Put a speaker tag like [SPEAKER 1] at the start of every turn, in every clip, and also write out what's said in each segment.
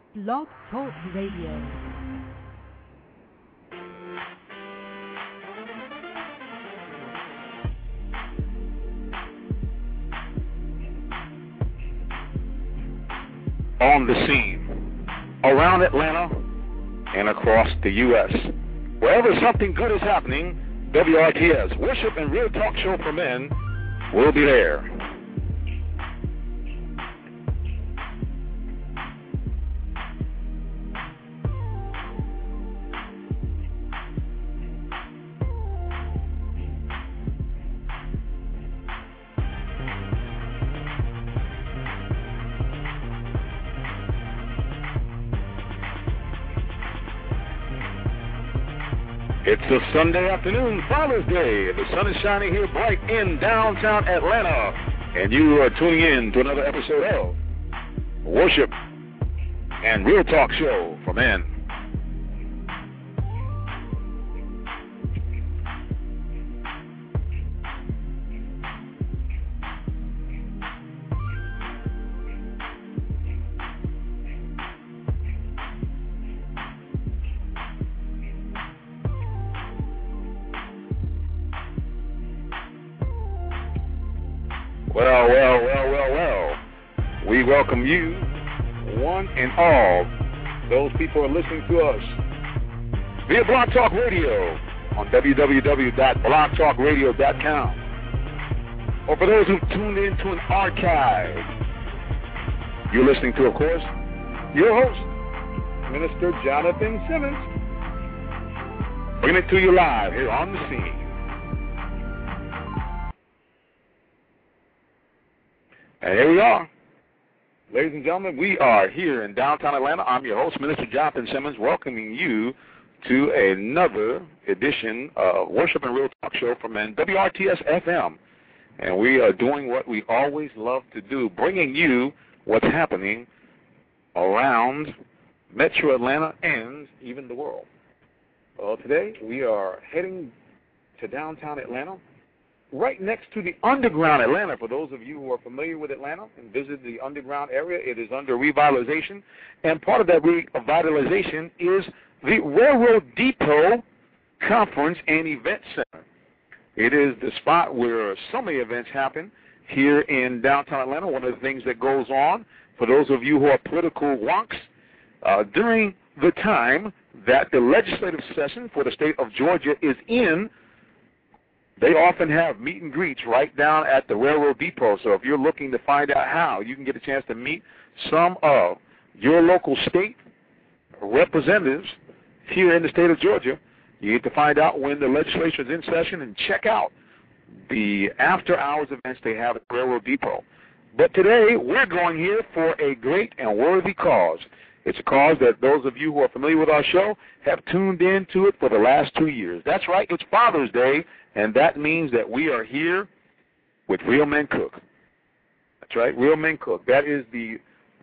[SPEAKER 1] Blog Talk Radio.
[SPEAKER 2] On the scene, around Atlanta and across the U.S. Wherever something good is happening, WRTS, Worship and Real Talk Show for Men, will be there. It's a Sunday afternoon, Father's Day. The sun is shining here bright in downtown Atlanta. And you are tuning in to another episode of Worship and Real Talk Show for Men. Well. We welcome you, one and all, those people who are listening to us via Blog Talk Radio on www.blogtalkradio.com. Or for those who tuned in to an archive, you're listening to, of course, your host, Minister Jonathan Simmons, bringing it to you live here on the scene. And here we are. Ladies and gentlemen, we are here in downtown Atlanta. I'm your host, Minister Jonathan Simmons, welcoming you to another edition of Worship and Real Talk Show for Men, WRTS FM. And we are doing what we always love to do, bringing you what's happening around Metro Atlanta and even the world. Well, today we are heading to downtown Atlanta, right next to the Underground Atlanta. For those of you who are familiar with Atlanta and visit the Underground area, it is under revitalization. And part of that revitalization is the Railroad Depot Conference and Event Center. It is the spot where so many events happen here in downtown Atlanta. One of the things that goes on, for those of you who are political wonks, during the time that the legislative session for the state of Georgia is in, they often have meet and greets right down at the Railroad Depot. So if you're looking to find out how you can get a chance to meet some of your local state representatives here in the state of Georgia, you need to find out when the legislature is in session and check out the after-hours events they have at the Railroad Depot. But today, we're going here for a great and worthy cause. It's a cause that those of you who are familiar with our show have tuned in to it for the last 2 years. That's right, it's Father's Day. And that means that we are here with Real Men Cook. That's right, Real Men Cook. That is the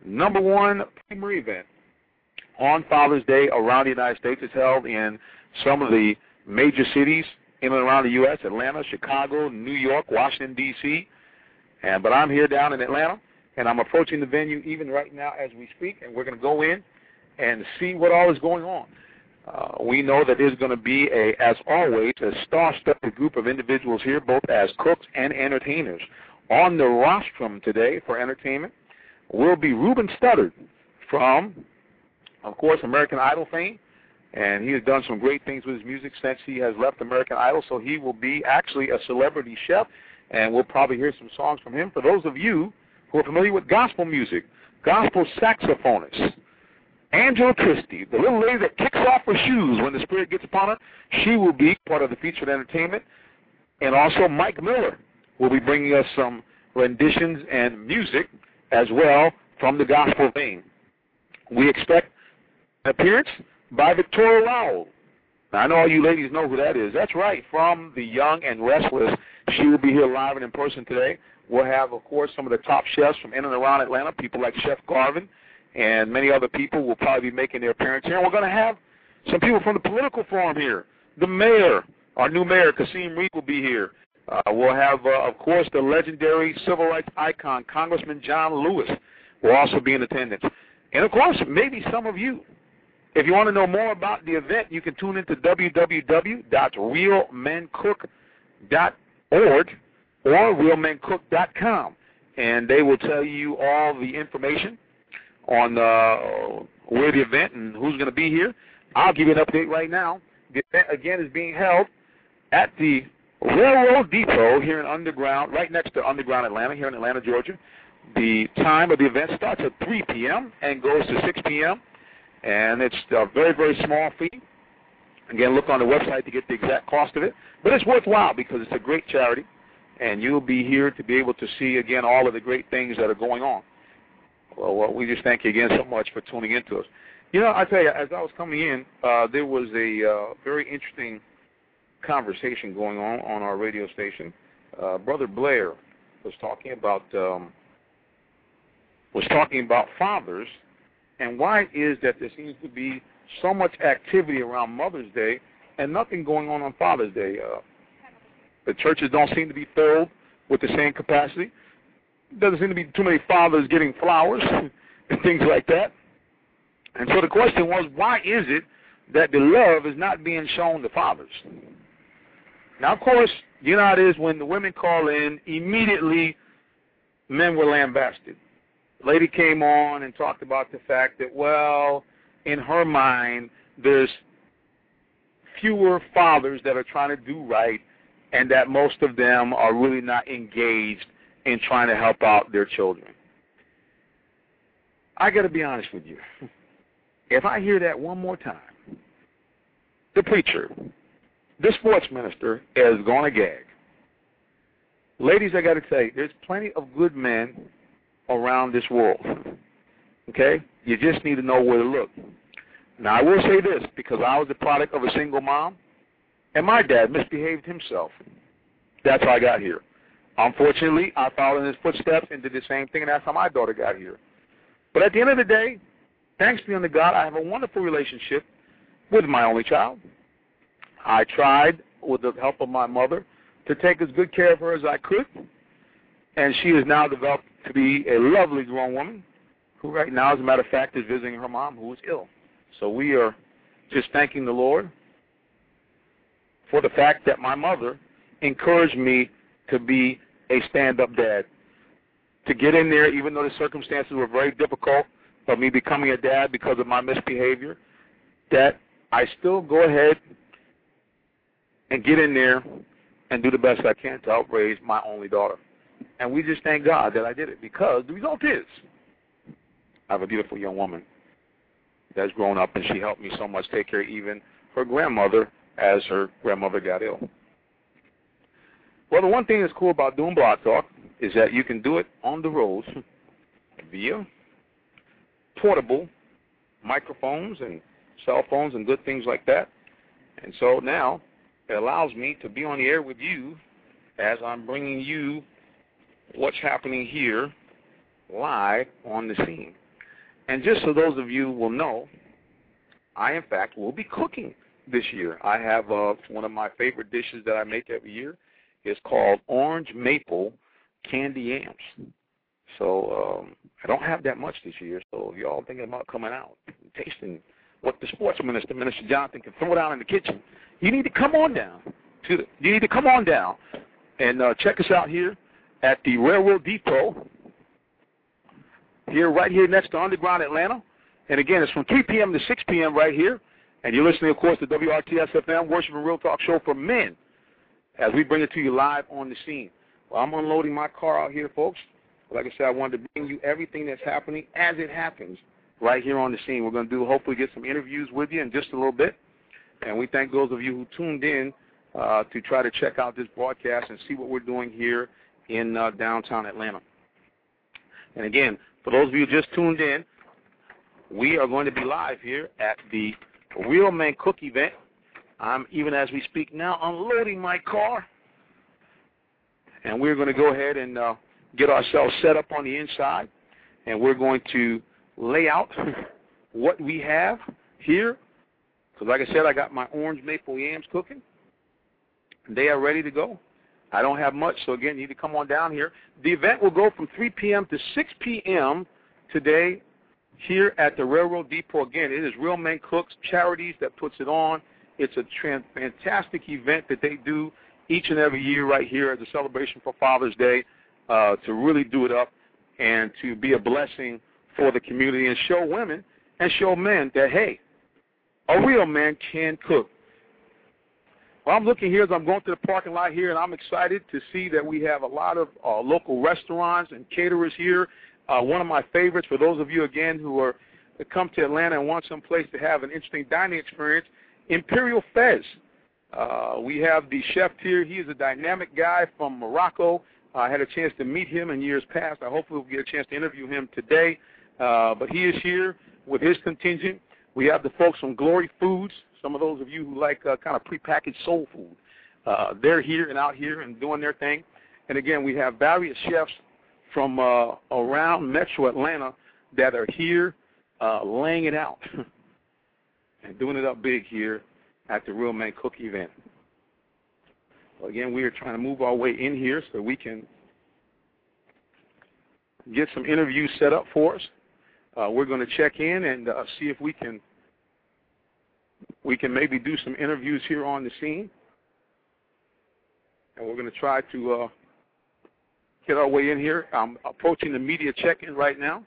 [SPEAKER 2] #1 premier event on Father's Day around the United States. It's held in some of the major cities in and around the U.S., Atlanta, Chicago, New York, Washington, D.C. But I'm here down in Atlanta, and I'm approaching the venue even right now as we speak, and we're going to go in and see what all is going on. We know that there's going to be, as always, a star-studded group of individuals here, both as cooks and entertainers. On the rostrum today for entertainment will be Ruben Studdard from, of course, American Idol fame. And he has done some great things with his music since he has left American Idol, so he will be actually a celebrity chef, and we'll probably hear some songs from him. For those of you who are familiar with gospel music, gospel saxophonist, Angela Christie, the little lady that kicks off her shoes when the Spirit gets upon her, she will be part of the featured entertainment. And also Mike Miller will be bringing us some renditions and music as well from the gospel vein. We expect an appearance by Victoria Lowell. Now, I know all you ladies know who that is. That's right, from The Young and Restless. She will be here live and in person today. We'll have, of course, some of the top chefs from in and around Atlanta, people like Chef Garvin, and many other people will probably be making their appearance here. And we're going to have some people from the political forum here. The mayor, our new mayor, Kasim Reed, will be here. We'll have, of course, the legendary civil rights icon, Congressman John Lewis, will also be in attendance. And, of course, maybe some of you, if you want to know more about the event, you can tune into www.realmencook.org or realmencook.com, and they will tell you all the information on where the event and who's going to be here. I'll give you an update right now. The event, again, is being held at the Railroad Depot here in Underground, right next to Underground Atlanta, here in Atlanta, Georgia. The time of the event starts at 3 p.m. and goes to 6 p.m., and it's a very, very small fee. Again, look on the website to get the exact cost of it. But it's worthwhile because it's a great charity, and you'll be here to be able to see, again, all of the great things that are going on. Well, we just thank you again so much for tuning in to us. You know, I tell you, as I was coming in, there was a very interesting conversation going on our radio station. Brother Blair was talking about fathers and why it is that there seems to be so much activity around Mother's Day and nothing going on Father's Day. The churches don't seem to be filled with the same capacity. Doesn't seem to be too many fathers getting flowers and things like that. And so the question was, why is it that the love is not being shown to fathers? Now, of course, you know how it is when the women call in, immediately men were lambasted. Lady came on and talked about the fact that, well, in her mind, there's fewer fathers that are trying to do right and that most of them are really not engaged in trying to help out their children. I got to be honest with you. If I hear that one more time, the preacher, the sports minister is going to gag. Ladies, I got to tell you, there's plenty of good men around this world. Okay? You just need to know where to look. Now, I will say this, because I was the product of a single mom, and my dad misbehaved himself. That's how I got here. Unfortunately, I followed in his footsteps and did the same thing, and that's how my daughter got here. But at the end of the day, thanks be unto God, I have a wonderful relationship with my only child. I tried, with the help of my mother, to take as good care of her as I could, and she has now developed to be a lovely grown woman who right now, as a matter of fact, is visiting her mom who is ill. So we are just thanking the Lord for the fact that my mother encouraged me to be a stand-up dad, to get in there even though the circumstances were very difficult of me becoming a dad because of my misbehavior, that I still go ahead and get in there and do the best I can to help raise my only daughter. And we just thank God that I did it, because the result is I have a beautiful young woman that's grown up, and she helped me so much take care of even her grandmother as her grandmother got ill. Well, the one thing that's cool about doing Blog Talk is that you can do it on the road via portable microphones and cell phones and good things like that. And so now it allows me to be on the air with you as I'm bringing you what's happening here live on the scene. And just so those of you will know, I, in fact, will be cooking this year. I have one of my favorite dishes that I make every year. It's called orange maple candy yams. So I don't have that much this year, so if y'all thinking about coming out and tasting what the sports minister, Minister Jonathan, can throw down in the kitchen, you need to come on down. And check us out here at the Railroad Depot, right here next to Underground Atlanta. And again, it's from 3 p.m. to 6 p.m. right here. And you're listening, of course, to WRTS-FM, Worship and Real Talk Show for Men, as we bring it to you live on the scene. Well, I'm unloading my car out here, folks. Like I said, I wanted to bring you everything that's happening as it happens right here on the scene. We're going to hopefully get some interviews with you in just a little bit. And we thank those of you who tuned in to try to check out this broadcast and see what we're doing here in downtown Atlanta. And again, for those of you who just tuned in, we are going to be live here at the Real Men Cook event. I'm, even as we speak now, unloading my car. And we're going to go ahead and get ourselves set up on the inside. And we're going to lay out what we have here. Because like I said, I got my orange maple yams cooking. They are ready to go. I don't have much, so again, you need to come on down here. The event will go from 3 p.m. to 6 p.m. today here at the Railroad Depot. Again, it is Real Men Cooks Charities that puts it on. It's a fantastic event that they do each and every year right here as a celebration for Father's Day, to really do it up and to be a blessing for the community and show women and show men that, hey, a real man can cook. Well, I'm looking here as I'm going through the parking lot here, and I'm excited to see that we have a lot of local restaurants and caterers here. One of my favorites, for those of you, again, who come to Atlanta and want some place to have an interesting dining experience, Imperial Fez. We have the chef here. He is a dynamic guy from Morocco. I had a chance to meet him in years past. I hopefully will get a chance to interview him today. But he is here with his contingent. We have the folks from Glory Foods, some of those of you who like kind of prepackaged soul food. They're here and out here and doing their thing. And, again, we have various chefs from around Metro Atlanta that are here laying it out and doing it up big here at the Real Men Cook event. Well, again, we are trying to move our way in here so we can get some interviews set up for us. We're going to check in and see if we can maybe do some interviews here on the scene. And we're going to try to get our way in here. I'm approaching the media check-in right now.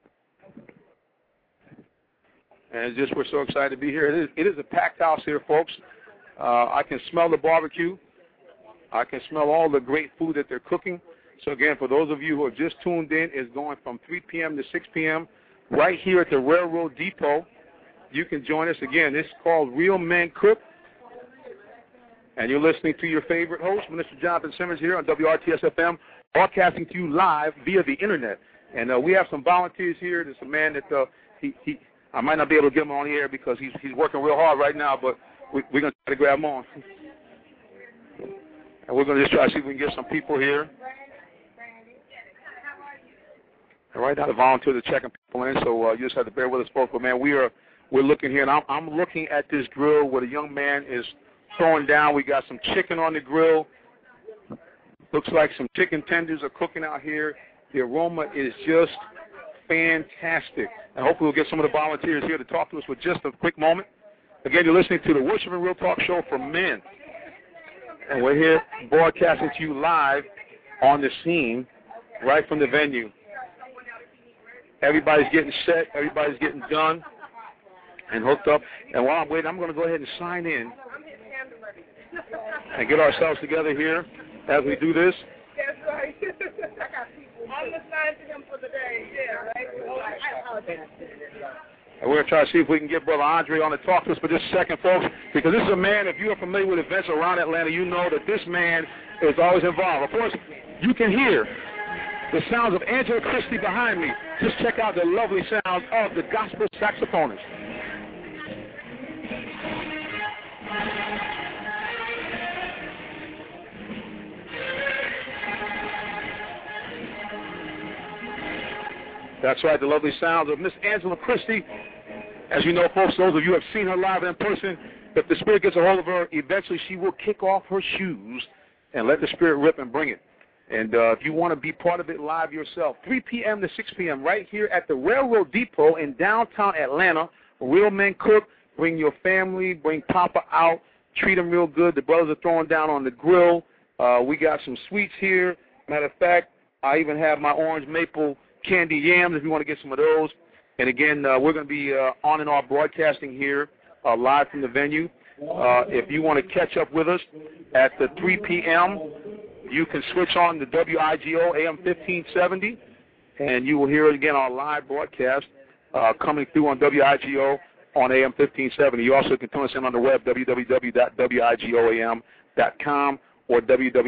[SPEAKER 2] And just we're so excited to be here. It is a packed house here, folks. I can smell the barbecue. I can smell all the great food that they're cooking. So, again, for those of you who have just tuned in, it's going from 3 p.m. to 6 p.m. right here at the Railroad Depot. You can join us. Again, this is called Real Men Cook. And you're listening to your favorite host, Minister Jonathan Simmons, here on WRTS-FM, broadcasting to you live via the Internet. And we have some volunteers here. There's a man that I might not be able to get him on the air because he's working real hard right now, but we're going to try to grab him on. And we're going to just try to see if we can get some people here. And right now, the volunteers are checking people in, so you just have to bear with us, folks. But, man, we're looking here, and I'm looking at this grill where the young man is throwing down. We got some chicken on the grill. Looks like some chicken tenders are cooking out here. The aroma is just fantastic. And hopefully we'll get some of the volunteers here to talk to us for just a quick moment. Again, you're listening to the Worship and Real Talk Show for Men. And we're here broadcasting to you live on the scene right from the venue. Everybody's getting set. Everybody's getting done and hooked up. And while I'm waiting, I'm going to go ahead and sign in and get ourselves together here as we do this.
[SPEAKER 3] That's right. I'm assigned to him for the day. Yeah, right? I apologize.
[SPEAKER 2] And we're going to try to see if we can get Brother Andre on to talk to us for just a second, folks, because this is a man, if you are familiar with events around Atlanta, you know that this man is always involved. Of course, you can hear the sounds of Angela Christie behind me. Just check out the lovely sounds of the gospel saxophonist. That's right, the lovely sounds of Miss Angela Christie. As you know, folks, those of you who have seen her live in person, if the Spirit gets a hold of her, eventually she will kick off her shoes and let the Spirit rip and bring it. And if you want to be part of it live yourself, 3 p.m. to 6 p.m. right here at the Railroad Depot in downtown Atlanta, Real Men Cook. Bring your family, bring Papa out, treat them real good. The brothers are throwing down on the grill. We got some sweets here. Matter of fact, I even have my orange maple candy yams if you want to get some of those. And again, we're going to be on and off broadcasting here live from the venue. If you want to catch up with us at the 3 p.m., you can switch on the WIGO AM 1570, and you will hear it again on live broadcast coming through on WIGO on AM 1570. You also can tune us in on the web, www.wigoam.com or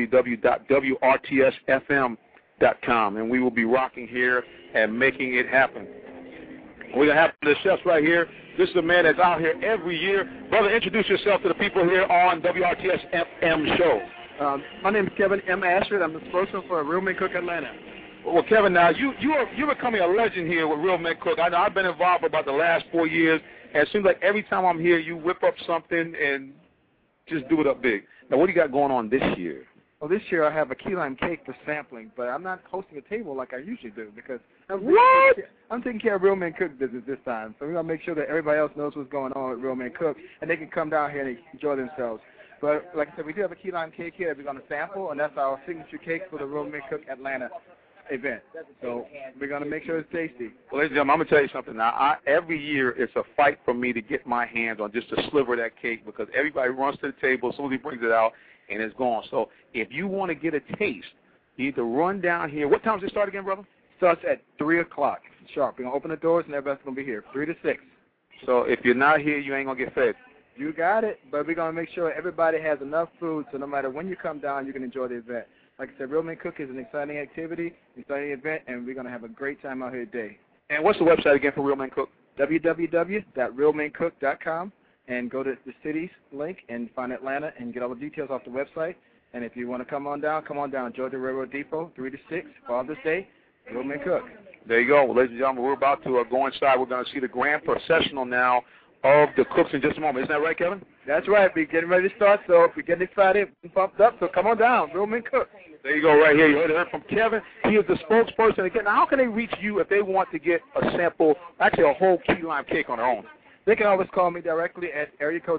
[SPEAKER 2] www.wrtsfm.com, and we will be rocking here and making it happen. We're going to have the chefs right here. This is a man that's out here every year. Brother, introduce yourself to the people here on WRTS FM show.
[SPEAKER 4] My name is Kevin M. Ashford. I'm the spokesman for Real Men Cook Atlanta.
[SPEAKER 2] Well, Kevin, now you're becoming a legend here with Real Men Cook. I know I've been involved for about the last 4 years, and it seems like every time I'm here, you whip up something and just do it up big. Now, what do you got going on this year?
[SPEAKER 4] Well, this year I have a key lime cake for sampling, but I'm not hosting a table like I usually do because I'm taking care of Real Men Cook business this time. So we're going to make sure that everybody else knows what's going on with Real Men Cook, and they can come down here and enjoy themselves. But like I said, we do have a key lime cake here that we're going to sample, and that's our signature cake for the Real Men Cook Atlanta event. So we're going to make sure it's tasty.
[SPEAKER 2] Well, ladies and gentlemen, I'm going to tell you something now. Every year it's a fight for me to get my hands on just a sliver of that cake because everybody runs to the table as soon as he brings it out, and it's gone. So if you want to get a taste, you need to run down here. What time does it start again, brother?
[SPEAKER 4] Starts at 3 o'clock sharp. We're going to open the doors, and everybody's going to be here, 3 to 6.
[SPEAKER 2] So if you're not here, you ain't going to get fed.
[SPEAKER 4] You got it, but we're going to make sure everybody has enough food so no matter when you come down, you can enjoy the event. Like I said, Real Men Cook is an exciting activity, exciting event, and we're going to have a great time out here today.
[SPEAKER 2] And what's the website again for Real Men Cook?
[SPEAKER 4] www.realmencook.com. And go to the city's link and find Atlanta and get all the details off the website. And if you want to come on down, Georgia Railroad Depot, 3 to 6, Father's Day, Real Men Cook.
[SPEAKER 2] There you go. Well, ladies and gentlemen, we're about to go inside. We're going to see the grand processional now of the cooks in just a moment. Isn't that right, Kevin?
[SPEAKER 4] That's right. We're getting ready to start, so we're getting excited and pumped up, so come on down, Real Men Cook.
[SPEAKER 2] There you go, right here. You heard it from Kevin. He is the spokesperson. Again, now how can they reach you if they want to get a sample, actually a whole key lime cake on their own?
[SPEAKER 4] They can always call me directly at area code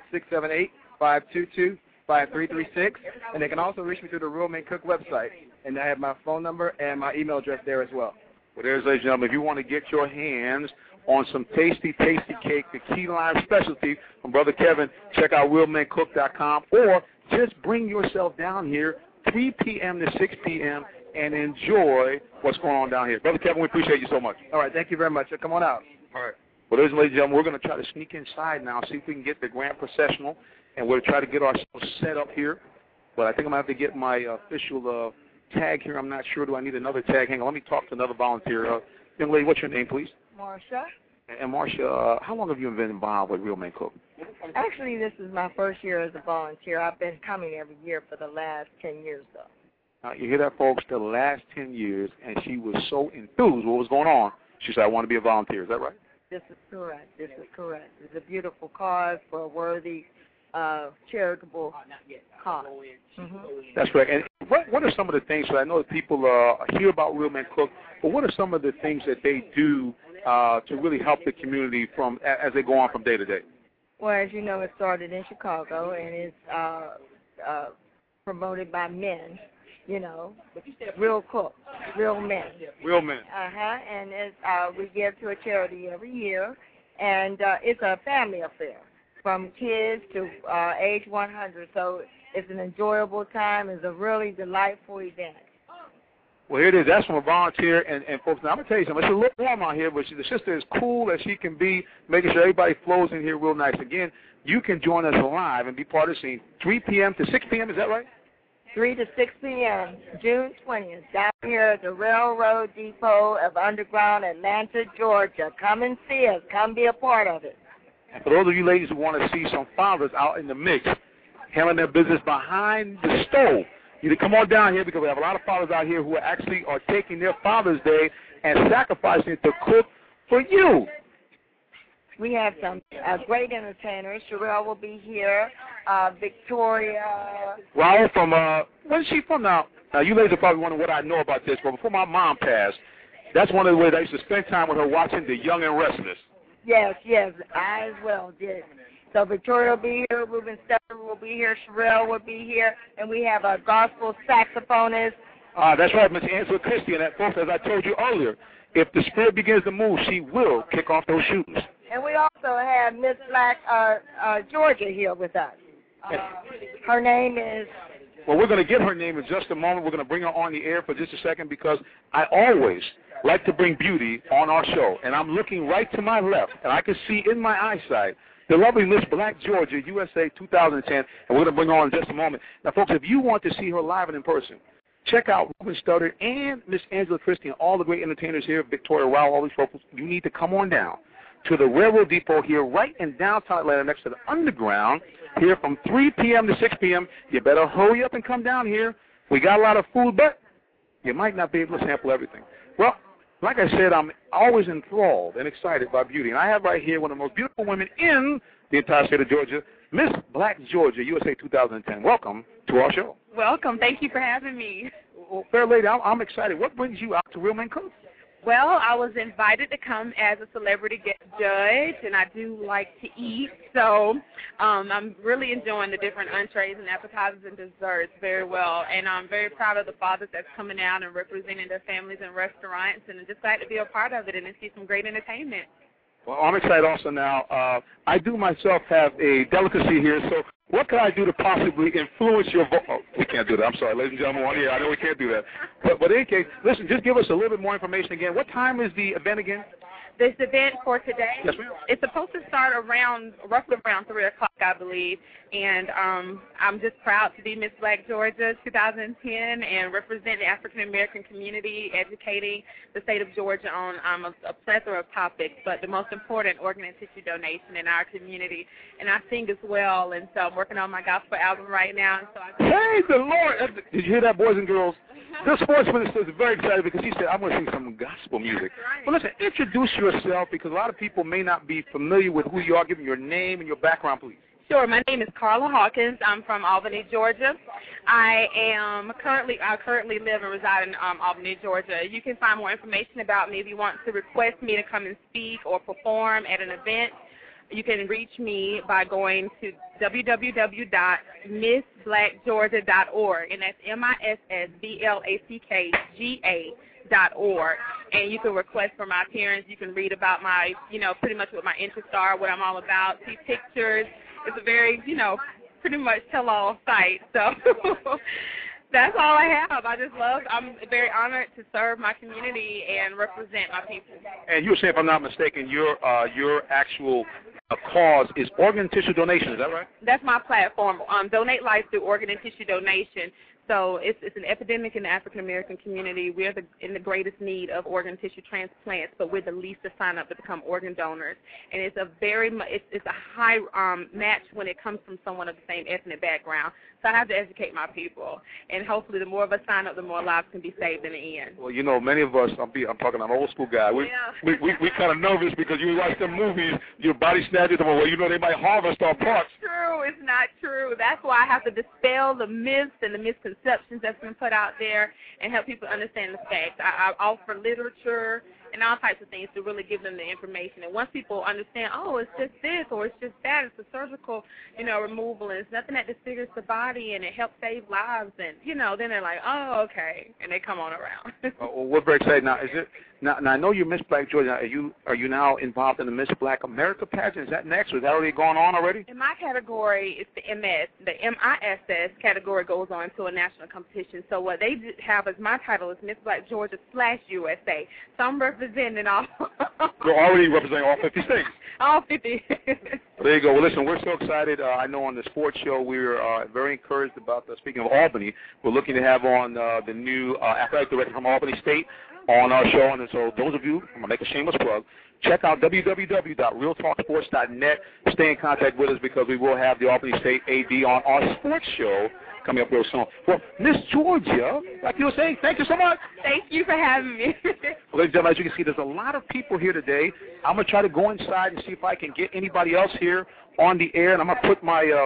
[SPEAKER 4] 678-522-5336, and they can also reach me through the Real Men Cook website, and I have my phone number and my email address there as well.
[SPEAKER 2] Well, there's, ladies and gentlemen, if you want to get your hands on some tasty, tasty cake, the key lime specialty from Brother Kevin, check out realmencook.com, or just bring yourself down here 3 p.m. to 6 p.m. and enjoy what's going on down here. Brother Kevin, we appreciate you so much.
[SPEAKER 4] All right, thank you very much. Come on out.
[SPEAKER 2] All right. Well, ladies and gentlemen, we're going to try to sneak inside now, see if we can get the grand processional, and we'll try to get ourselves set up here. But I think I'm going to have to get my official tag here. I'm not sure. Do I need another tag? Hang on. Let me talk to another volunteer. Young lady, what's your name, please?
[SPEAKER 3] Marsha.
[SPEAKER 2] And Marsha, how long have you been involved with Real Men Cook?
[SPEAKER 3] Actually, this is my first year as a volunteer. I've been coming every year for the last 10 years, though.
[SPEAKER 2] Now, you hear that, folks? The last 10 years, and she was so enthused what was going on. She said, I want to be a volunteer. Is that right?
[SPEAKER 3] This is correct. This is correct. It's a beautiful cause for a worthy, charitable cause. Mm-hmm.
[SPEAKER 2] That's right. And what are some of the things, so I know that people hear about Real Men Cook, but what are some of the things that they do to really help the community from as they go on from day to day?
[SPEAKER 3] Well, as you know, it started in Chicago, and it's promoted by men, you know, real cooks, real men.
[SPEAKER 2] Real men.
[SPEAKER 3] And it's, we give to a charity every year, and it's a family affair from kids to age 100. So it's an enjoyable time. It's a really delightful event.
[SPEAKER 2] Well, here it is. That's from a volunteer. And folks, now I'm going to tell you something. It's a little warm out here, but the sister is cool as she can be, making sure everybody flows in here real nice. Again, you can join us live and be part of the scene. 3 p.m. to 6 p.m., is that right?
[SPEAKER 3] 3 to 6 p.m., June 20th, down here at the Railroad Depot of Underground, Atlanta, Georgia. Come and see us. Come be a part of it.
[SPEAKER 2] And for those of you ladies who want to see some fathers out in the mix, handling their business behind the stove, you need to come on down here because we have a lot of fathers out here who actually are taking their Father's Day and sacrificing it to cook for you.
[SPEAKER 3] We have some great entertainers. Sherelle will be here. Victoria.
[SPEAKER 2] Raul from, where's she from now? Now, you ladies are probably wondering what I know about this, but before my mom passed, that's one of the ways I used to spend time with her watching The Young and Restless.
[SPEAKER 3] Yes, I as well did. So Victoria will be here, Ruben Stepper will be here, Sherelle will be here, and we have a gospel saxophonist.
[SPEAKER 2] That's right, Miss Angela Christie, and that, folks, as I told you earlier, if the Spirit begins to move, she will kick off those shoes.
[SPEAKER 3] And we also have Miss Black Georgia here with us. Her name is...
[SPEAKER 2] Well, we're going to get her name in just a moment. We're going to bring her on the air for just a second because I always like to bring beauty on our show. And I'm looking right to my left, and I can see in my eyesight the lovely Miss Black Georgia, USA 2010, and we're going to bring her on in just a moment. Now, folks, if you want to see her live and in person, check out Ruben Studdard and Miss Angela Christie and all the great entertainers here, Victoria Rao, all these folks. You need to come on down to the Railroad Depot here right in downtown Atlanta next to the Underground here from 3 p.m. to 6 p.m. You better hurry up and come down here. We got a lot of food, but you might not be able to sample everything. Well, like I said, I'm always enthralled and excited by beauty. And I have right here one of the most beautiful women in the entire state of Georgia, Miss Black Georgia, USA 2010. Welcome to our show.
[SPEAKER 5] Welcome. Thank you for having me.
[SPEAKER 2] Well, fair lady, I'm excited. What brings you out to Real Men Cook?
[SPEAKER 5] Well, I was invited to come as a celebrity guest judge, and I do like to eat, so I'm really enjoying the different entrees and appetizers and desserts very well, and I'm very proud of the fathers that's coming out and representing their families in restaurants, and I'm just glad to be a part of it and to see some great entertainment.
[SPEAKER 2] Well, I'm excited also now. I do myself have a delicacy here, so what can I do to possibly influence your vote? Oh, we can't do that. I'm sorry, ladies and gentlemen. One here, I know we can't do that. But in any case, listen, just give us a little bit more information again. What time is the event again?
[SPEAKER 5] This event for today,
[SPEAKER 2] yes, ma'am.
[SPEAKER 5] It's supposed to start roughly around 3 o'clock, I believe, and I'm just proud to be Miss Black Georgia 2010 and represent the African-American community, educating the state of Georgia on a plethora of topics, but the most important, organ and tissue donation in our community. And I sing as well, and so I'm working on my gospel album right now. And so
[SPEAKER 2] Praise the Lord! Did you hear that, boys and girls? The sports minister is very excited because he said, I'm going to sing some gospel music.
[SPEAKER 5] Right.
[SPEAKER 2] Well, listen, introduce yourself because a lot of people may not be familiar with who you are. Give me your name and your background, please.
[SPEAKER 5] Sure. My name is Carla Hawkins. I'm from Albany, Georgia. I currently live and reside in Albany, Georgia. You can find more information about me if you want to request me to come and speak or perform at an event. You can reach me by going to www.missblackgeorgia.org, and that's MISSBLACKGA.org. And you can request for my appearance. You can read about my, pretty much what my interests are, what I'm all about, see pictures. It's a very, pretty much tell-all site. So that's all I have. I'm very honored to serve my community and represent my people.
[SPEAKER 2] And you were saying, if I'm not mistaken, your actual cause is organ tissue donation. Is that right?
[SPEAKER 5] That's my platform. Donate Life through organ and tissue donation. So it's an epidemic in the African-American community. We're in the greatest need of organ tissue transplants, but we're the least to sign up to become organ donors. And it's a high match when it comes from someone of the same ethnic background. So I have to educate my people. And hopefully the more of us sign up, the more lives can be saved in the end.
[SPEAKER 2] Well, many of us, I'm talking, I'm an old school guy. We kind of nervous because you watch them movies, your body snatches them away. They might harvest our parts.
[SPEAKER 5] True. It's not true. That's why I have to dispel the myths and the misconceptions that's been put out there and help people understand the facts. I offer literature and all types of things to really give them the information. And once people understand, oh, it's just this or it's just that, it's a surgical, removal, and it's nothing that disfigures the body and it helps save lives, and, then they're like, oh, okay, and they come on around.
[SPEAKER 2] Well, we're very excited. Now, now I know you're Miss Black Georgia. Are you now involved in the Miss Black America pageant? Is that next, or is that already going on already?
[SPEAKER 5] In my category, it's the MS. The MISS category goes on to a national competition. So what they have as my title is Miss Black Georgia /USA. So I'm representing all.
[SPEAKER 2] You're already representing all 50 states.
[SPEAKER 5] All 50.
[SPEAKER 2] There you go. Well, listen, we're so excited. I know on the sports show we're very encouraged about, speaking of Albany, we're looking to have on the new athletic director from Albany State on our show. And so those of you, I'm going to make a shameless plug, check out www.realtalksports.net. Stay in contact with us because we will have the Albany State AD on our sports show coming up real soon. Well, Miss Georgia, like you were saying, thank you so much.
[SPEAKER 5] Thank you for having me.
[SPEAKER 2] Well, ladies and gentlemen, as you can see, there's a lot of people here today. I'm going to try to go inside and see if I can get anybody else here on the air, and I'm going to put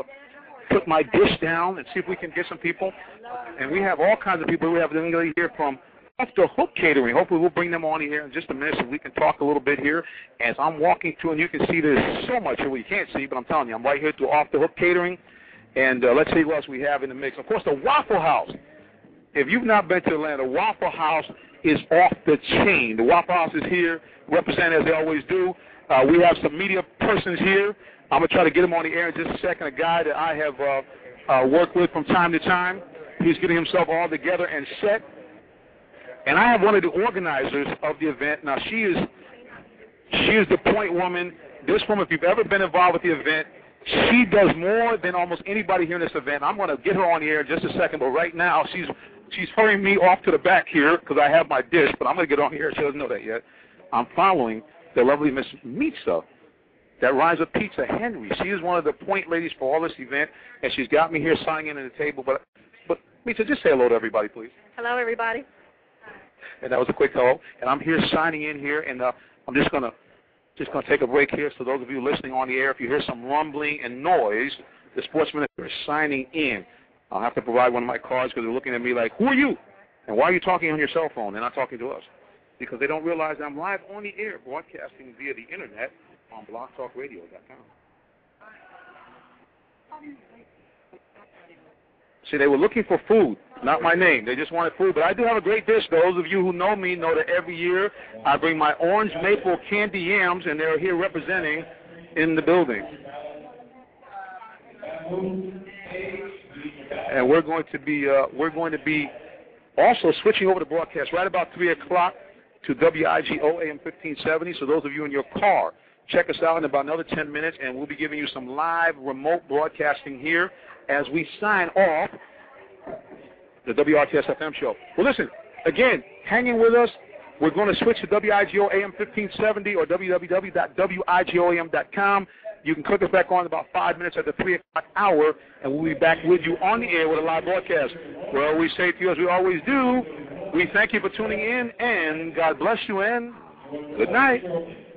[SPEAKER 2] my dish down and see if we can get some people. And we have all kinds of people. We have a lady here from Off the Hook Catering. Hopefully we'll bring them on here in just a minute so we can talk a little bit here. As I'm walking through, and you can see there's so much here you can't see, but I'm telling you, I'm right here to Off the Hook Catering. And let's see who else we have in the mix. Of course, the Waffle House. If you've not been to Atlanta, Waffle House is off the chain. The Waffle House is here, represented as they always do. We have some media persons here. I'm going to try to get him on the air in just a second. A guy that I have worked with from time to time. He's getting himself all together and set. And I have one of the organizers of the event. Now, she is the point woman. This woman, if you've ever been involved with the event, she does more than almost anybody here in this event. I'm going to get her on the air in just a second, but right now she's hurrying me off to the back here because I have my dish, but I'm going to get on here. She doesn't know that yet. I'm following the lovely Miss Mitza. That rhymes with Pizza Henry. She is one of the point ladies for all this event, and she's got me here signing in at the table. But Mitza, just say hello to everybody, please.
[SPEAKER 6] Hello, everybody.
[SPEAKER 2] And that was a quick hello. And I'm here signing in here, and I'm just going to take a break here. So those of you listening on the air, if you hear some rumbling and noise, the sports minister is signing in. I'll have to provide one of my cards because they're looking at me like, who are you? And why are you talking on your cell phone? They're not talking to us. Because they don't realize I'm live on the air broadcasting via the internet on blogtalkradio.com. See, they were looking for food, not my name. They just wanted food. But I do have a great dish. Those of you who know me know that every year I bring my orange maple candy yams, and they're here representing in the building. And we're going to be also switching over the broadcast right about 3 o'clock to WIGO AM 1570. So those of you in your car, check us out in about another 10 minutes, and we'll be giving you some live remote broadcasting here as we sign off the WRTS-FM show. Well, listen, again, hanging with us. We're going to switch to WIGO AM 1570 or www.wigoam.com. You can click us back on in about 5 minutes at the 3 o'clock hour, and we'll be back with you on the air with a live broadcast. Well, we say to you, as we always do, we thank you for tuning in, and God bless you, and good night.